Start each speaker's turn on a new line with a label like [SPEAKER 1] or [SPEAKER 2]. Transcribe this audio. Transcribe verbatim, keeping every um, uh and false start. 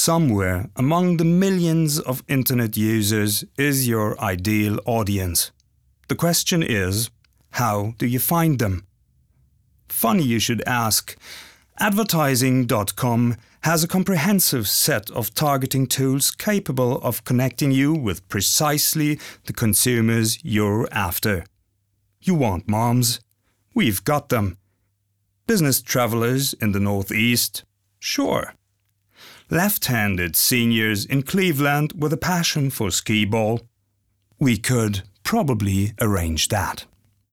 [SPEAKER 1] somewhere among the millions of internet users is your ideal audience. The question is, how do you find them? Funny you should ask. Advertising dot com has a comprehensive set of targeting tools capable of connecting you with precisely the consumers you're after. You want moms? We've got them. Business travelers in the Northeast? Sure. Left-handed seniors in Cleveland with a passion for skee-ball? We could probably arrange that.